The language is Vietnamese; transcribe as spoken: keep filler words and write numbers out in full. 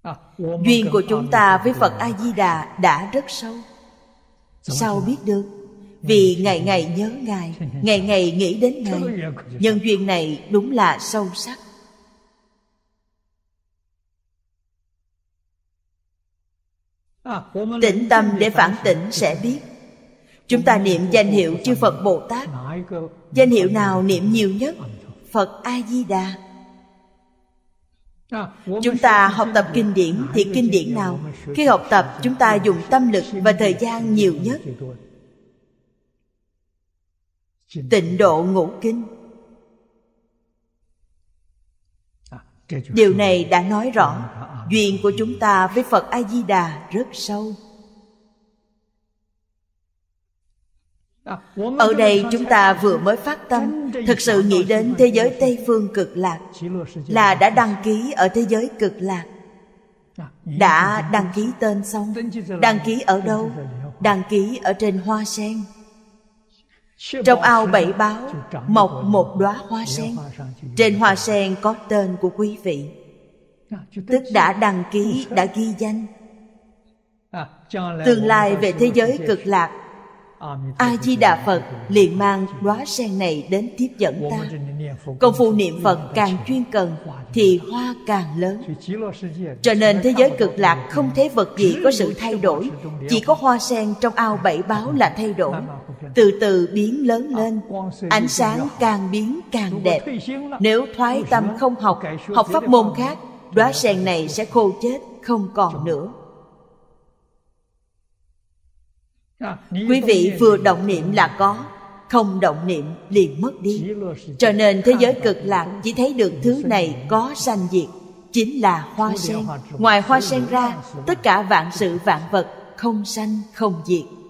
Duyên của chúng ta với Phật A-di-đà đã rất sâu. Sao biết được? Vì ngày ngày nhớ Ngài, ngày ngày nghĩ đến Ngài. Nhân duyên này đúng là sâu sắc. Tĩnh tâm để phản tỉnh sẽ biết. Chúng ta niệm danh hiệu chư Phật Bồ Tát, danh hiệu nào niệm nhiều nhất? Phật A-di-đà. Chúng ta học tập kinh điển thì kinh điển nào? Khi học tập chúng ta dùng tâm lực và thời gian nhiều nhất. Tịnh độ ngũ kinh. Điều này đã nói rõ duyên của chúng ta với Phật A-di-đà rất sâu. Ở đây chúng ta vừa mới phát tâm thực sự nghĩ đến thế giới Tây Phương Cực Lạc, là đã đăng ký ở thế giới Cực Lạc. Đã đăng ký tên xong. Đăng ký ở đâu? Đăng ký ở trên hoa sen. Trong ao bảy báo mọc một đóa hoa sen. Trên hoa sen có tên của quý vị, tức đã đăng ký, đã ghi danh. Tương lai về thế giới Cực Lạc, A-di-đà Phật liền mang đóa sen này đến tiếp dẫn ta. Công phu niệm Phật càng chuyên cần thì hoa càng lớn. Cho nên thế giới Cực Lạc không thấy vật gì có sự thay đổi, chỉ có hoa sen trong ao bảy báo là thay đổi, từ từ biến lớn lên. Ánh sáng càng biến càng đẹp. Nếu thoái tâm không học, học pháp môn khác, đóa sen này sẽ khô chết, không còn nữa. Quý vị vừa động niệm là có, không động niệm liền mất đi. Cho nên thế giới Cực Lạc chỉ thấy được thứ này có sanh diệt, chính là hoa sen. Ngoài hoa sen ra, tất cả vạn sự vạn vật không sanh không diệt.